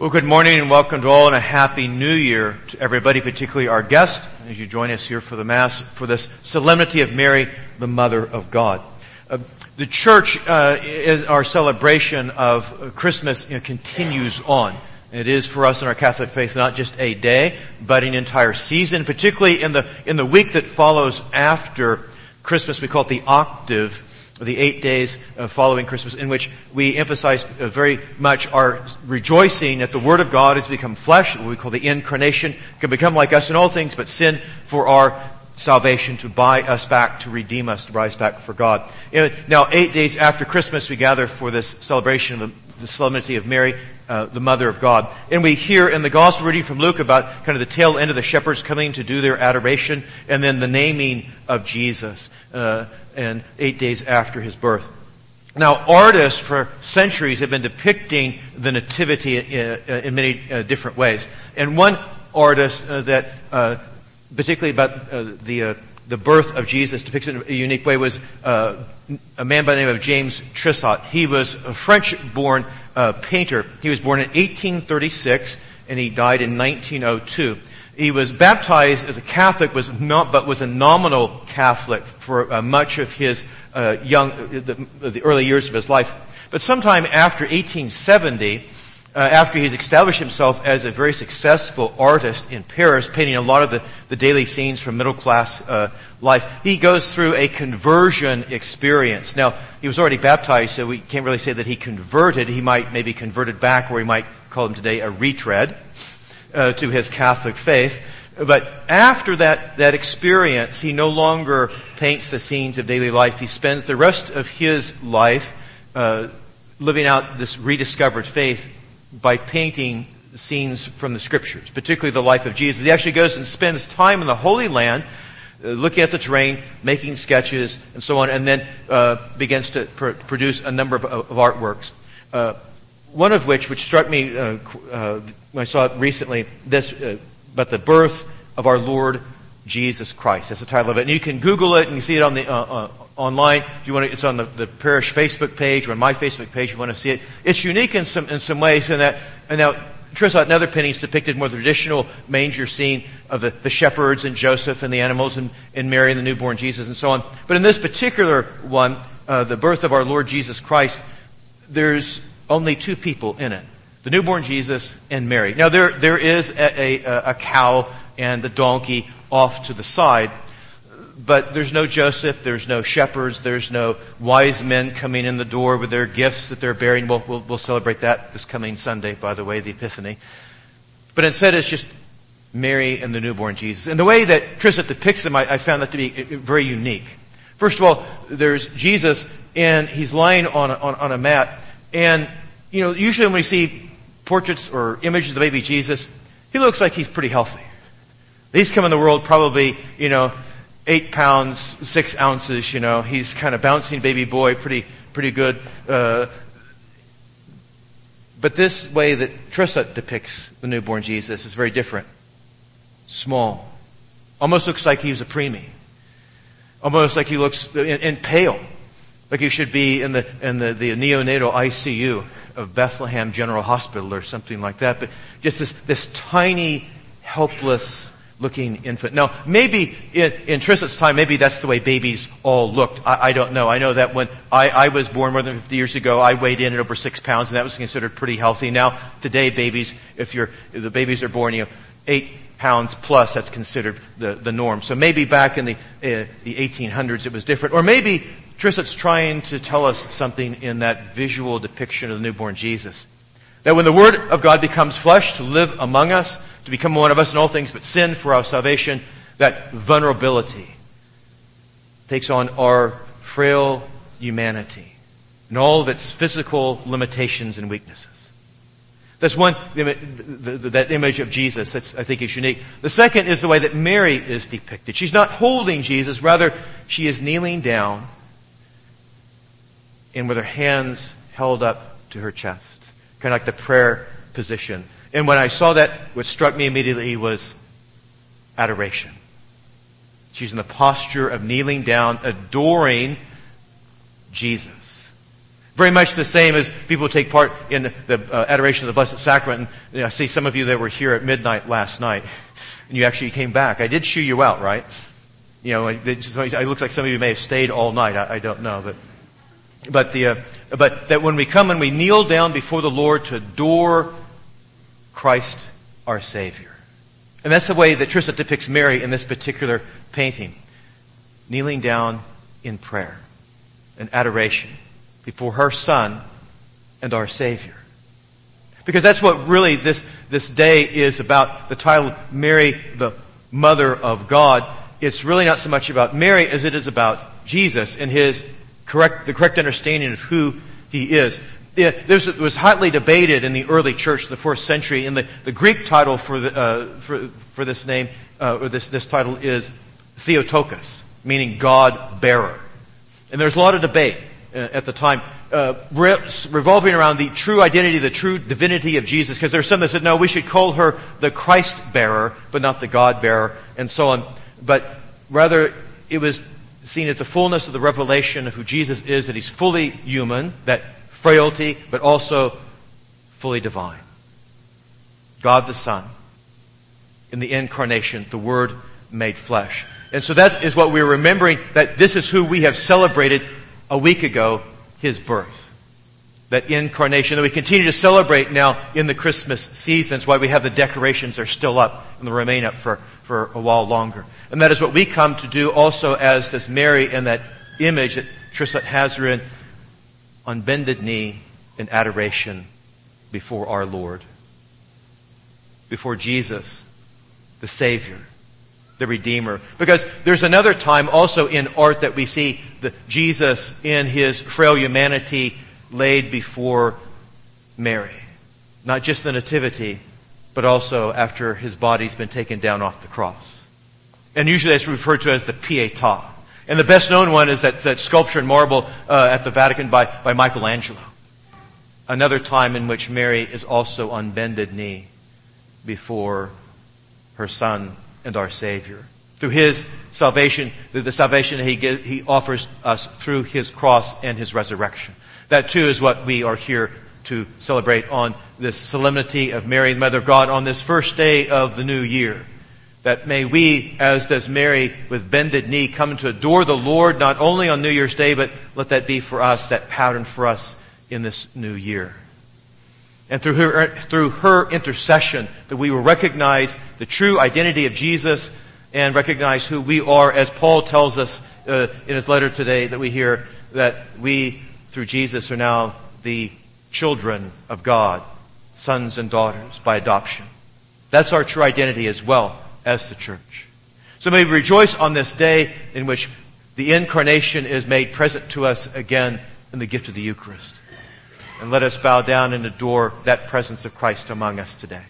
Well, good morning and welcome to all, and a happy new year to everybody, particularly our guests, as you join us here for the Mass, for this Solemnity of Mary, the Mother of God. The church, is our celebration of Christmas, continues on. It is for us in our Catholic faith not just a day, but an entire season, particularly in the week that follows after Christmas. We call it the octave, the 8 days following Christmas, in which we emphasize very much our rejoicing that the Word of God has become flesh, what we call the incarnation, can become like us in all things but sin, for our salvation, to buy us back, to redeem us, to buy us back for God. Now, 8 days after Christmas, we gather for this celebration of the Solemnity of Mary, the Mother of God. And we hear in the Gospel reading from Luke about kind of the tail end of the shepherds coming to do their adoration, and then the naming of Jesus, and 8 days after his birth. Now, artists for centuries have been depicting the Nativity in many different ways. And one artist that particularly about the birth of Jesus depicts it in a unique way was a man by the name of James Tissot. He was a French-born painter. He was born in 1836 and he died in 1902. He was baptized as a Catholic, but was a nominal Catholic for much of his the early years of his life. But sometime after 1870, after he's established himself as a very successful artist in Paris, painting a lot of the daily scenes from middle class life, he goes through a conversion experience. Now, he was already baptized, so we can't really say that he converted. He might maybe converted back, or we might call him today a retread to his Catholic faith. But after that experience, he no longer paints the scenes of daily life. He spends the rest of his life living out this rediscovered faith by painting scenes from the Scriptures, particularly the life of Jesus. He actually goes and spends time in the Holy Land, looking at the terrain, making sketches, and so on, and then begins to produce a number of artworks. One of which struck me when I saw it recently, about the birth of our Lord Jesus Christ. That's the title of it. And you can Google it and you see it on the online. If you want to, it's on the parish Facebook page or on my Facebook page if you want to see it. It's unique in some ways in that, and now Tissot and other paintings depicted more the traditional manger scene of the shepherds and Joseph and the animals and Mary and the newborn Jesus and so on. But in this particular one, the birth of our Lord Jesus Christ, there's only two people in it. The newborn Jesus and Mary. Now there is a cow and the donkey off to the side, but there's no Joseph, there's no shepherds, there's no wise men coming in the door with their gifts that they're bearing. We'll celebrate that this coming Sunday, by the way, the Epiphany. But instead it's just Mary and the newborn Jesus. And the way that Tissot depicts them, I found that to be very unique. First of all, there's Jesus and he's lying on a mat, and usually when we see portraits or images of the baby Jesus, he looks like he's pretty healthy. He's come in the world probably, 8 pounds, 6 ounces, he's kind of bouncing baby boy, pretty good. But this way that Tissot depicts the newborn Jesus is very different. Small. Almost looks like he was a preemie. Almost like he looks and pale. Like he should be in the neonatal ICU of Bethlehem General Hospital or something like that. But just this tiny, helpless looking infant. Now, maybe in Tissot's time, maybe that's the way babies all looked. I don't know. I know that when I was born more than 50 years ago, I weighed in at over 6 pounds, and that was considered pretty healthy. Now, today, babies, if the babies are born, 8 pounds plus, that's considered the norm. So maybe back in the 1800s it was different. Or maybe Tissot's trying to tell us something in that visual depiction of the newborn Jesus. That when the Word of God becomes flesh to live among us, to become one of us in all things but sin for our salvation, that vulnerability takes on our frail humanity and all of its physical limitations and weaknesses. That's one, that image of Jesus that's, I think, is unique. The second is the way that Mary is depicted. She's not holding Jesus, rather she is kneeling down and with her hands held up to her chest. Kind of like the prayer position. And when I saw that, what struck me immediately was adoration. She's in the posture of kneeling down, adoring Jesus. Very much the same as people take part in the adoration of the Blessed Sacrament. And, I see some of you that were here at midnight last night, and you actually came back. I did shoo you out, right? It looks like some of you may have stayed all night. I don't know, but that when we come and we kneel down before the Lord to adore Christ our Savior. And that's the way that Trisha depicts Mary in this particular painting. Kneeling down in prayer and adoration before her Son and our Savior. Because that's what really this day is about. The title, Mary, the Mother of God. It's really not so much about Mary as it is about Jesus and the correct understanding of who He is. It was hotly debated in the early church, the 4th century, and the Greek title for this name, or this title is Theotokos, meaning God bearer. And there's a lot of debate at the time, revolving around the true identity, the true divinity of Jesus, because there are some that said, no, we should call her the Christ bearer, but not the God bearer, and so on. But rather, it was seen as the fullness of the revelation of who Jesus is, that He's fully human, that frailty, but also fully divine. God the Son, in the incarnation, the Word made flesh. And so that is what we're remembering, that this is who we have celebrated a week ago, His birth. That incarnation that we continue to celebrate now in the Christmas season. That's why we have the decorations are still up and they'll remain up for a while longer. And that is what we come to do also as does Mary in that image that Trisha has her in, on bended knee in adoration before our Lord. Before Jesus, the Savior, the Redeemer. Because there's another time also in art that we see Jesus in His frail humanity laid before Mary. Not just the Nativity, but also after His body's been taken down off the cross. And usually that's referred to as the Pietà. And the best known one is that sculpture in marble at the Vatican by Michelangelo. Another time in which Mary is also on bended knee before her Son and our Savior. Through His salvation, the salvation He offers us through His cross and His resurrection. That too is what we are here to celebrate on this solemnity of Mary, the Mother of God, on this first day of the new year. That may we, as does Mary, with bended knee, come to adore the Lord not only on New Year's Day, but let that be for us, that pattern for us in this new year. And through her intercession, that we will recognize the true identity of Jesus and recognize who we are, as Paul tells us in his letter today that we hear, that we, through Jesus, are now the children of God, sons and daughters by adoption. That's our true identity as well as the church. So may we rejoice on this day in which the incarnation is made present to us again in the gift of the Eucharist. And let us bow down and adore that presence of Christ among us today.